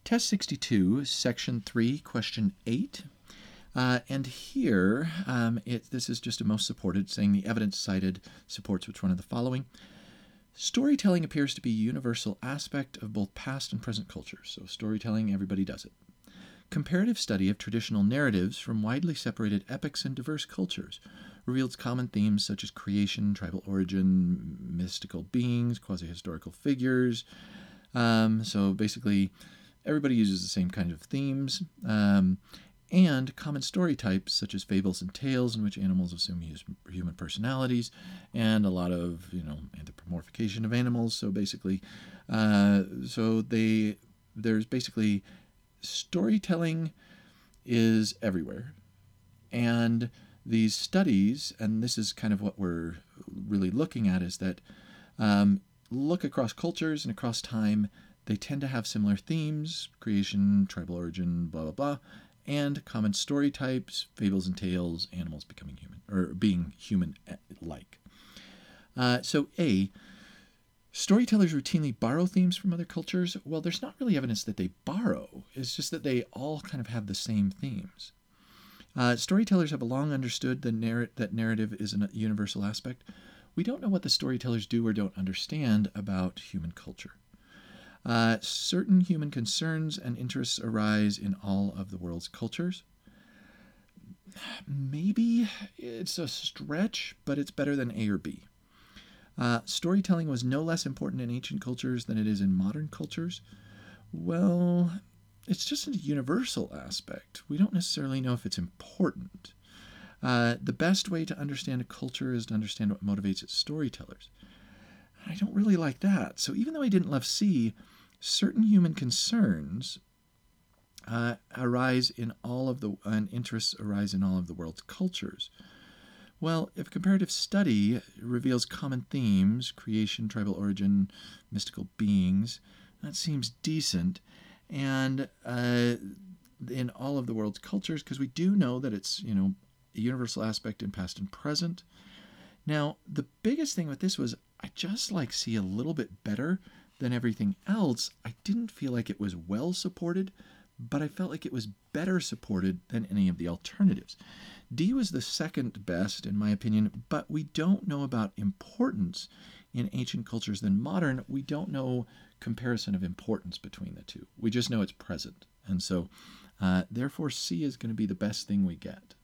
Test 62, Section 3, Question 8. And here, this is just a most supported, saying the evidence cited supports which one of the following. Storytelling appears to be a universal aspect of both past and present cultures. So storytelling, everybody does it. Comparative study of traditional narratives from widely separated epics and diverse cultures reveals common themes such as creation, tribal origin, mystical beings, quasi-historical figures. So basically, everybody uses the same kind of themes. And common story types such as fables and tales in which animals assume human personalities, and a lot of anthropomorphication of animals. So basically, there's basically storytelling is everywhere, and these studies, and this is kind of what we're really looking at, is that look across cultures and across time. They tend to have similar themes: creation, tribal origin, blah blah blah, and common story types, fables and tales, animals becoming human, or being human-like. So A, storytellers routinely borrow themes from other cultures. Well, there's not really evidence that they borrow. It's just that they all kind of have the same themes. Storytellers have long understood that narrative is a universal aspect. We don't know what the storytellers do or don't understand about human culture. Certain human concerns and interests arise in all of the world's cultures. Maybe it's a stretch, but it's better than A or B. Storytelling was no less important in ancient cultures than it is in modern cultures. Well, it's just a universal aspect. We don't necessarily know if it's important. The best way to understand a culture is to understand what motivates its storytellers. I don't really like that. So even though I didn't love C, certain human concerns arise in all of and interests arise in all of the world's cultures. Well, if comparative study reveals common themes, creation, tribal origin, mystical beings, that seems decent. And in all of the world's cultures, because we do know that it's, a universal aspect in past and present. Now, the biggest thing with this was I just like C a little bit better than everything else. I didn't feel like it was well supported, but I felt like it was better supported than any of the alternatives. D was the second best, in my opinion, but we don't know about importance in ancient cultures than modern. We don't know comparison of importance between the two. We just know it's present. And so, therefore, C is going to be the best thing we get.